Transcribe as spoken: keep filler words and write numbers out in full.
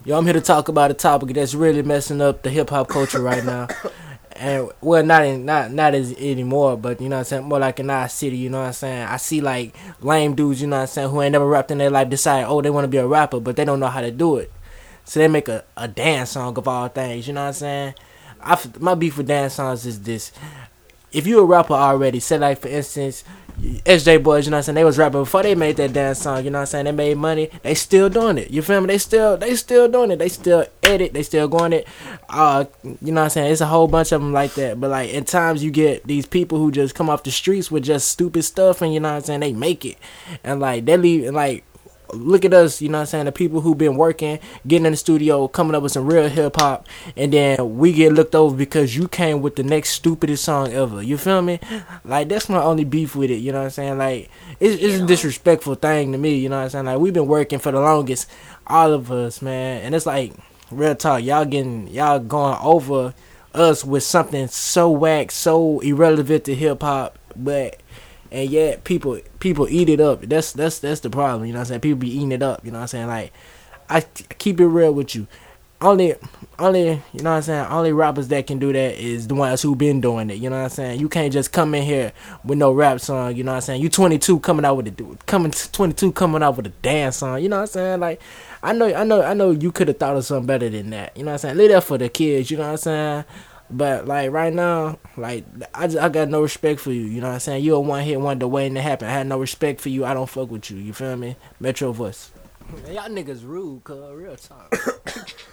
Yo, I'm here to talk about a topic that's really messing up the hip hop culture right now. And well, not in, not not as anymore, but you know what I'm saying, more like in our city, you know what I'm saying. I see like lame dudes, you know what I'm saying, who ain't never rapped in their life decide, oh, they want to be a rapper, but they don't know how to do it. So they make a, a dance song of all things, you know what I'm saying. I, my beef with dance songs is this: if you a rapper already, say like for instance, S J Boys, you know what I'm saying, they was rapping before they made that dance song, you know what I'm saying, they made money, they still doing it, you feel me, they still, they still doing it, they still edit, they still going it, uh, you know what I'm saying, it's a whole bunch of them like that, but like, at times you get these people who just come off the streets with just stupid stuff, and you know what I'm saying, they make it, and like, they leave, and like, look at us, you know what I'm saying, the people who been working, getting in the studio, coming up with some real hip-hop, and then we get looked over because you came with the next stupidest song ever, you feel me? Like, that's my only beef with it, you know what I'm saying? Like, it's, it's a disrespectful thing to me, you know what I'm saying? Like, we've been working for the longest, all of us, man, and it's like, real talk, y'all getting, y'all going over us with something so whack, so irrelevant to hip-hop, but... and yet people people eat it up. That's that's that's the problem, you know what I'm saying? People be eating it up, you know what I'm saying? Like, I, I keep it real with you. Only only you know what I'm saying, only rappers that can do that is the ones who been doing it, you know what I'm saying? You can't just come in here with no rap song, you know what I'm saying? You twenty-two coming out with a coming twenty-two coming out with a dance song, you know what I'm saying? Like, I know I know I know you could have thought of something better than that, you know what I'm saying? Leave that for the kids, you know what I'm saying? But like right now, like I just, I got no respect for you. You know what I'm saying? You a one hit wonder waiting to happen. I had no respect for you. I don't fuck with you. You feel me? Metro Voice. Y'all niggas rude, cuz real talk.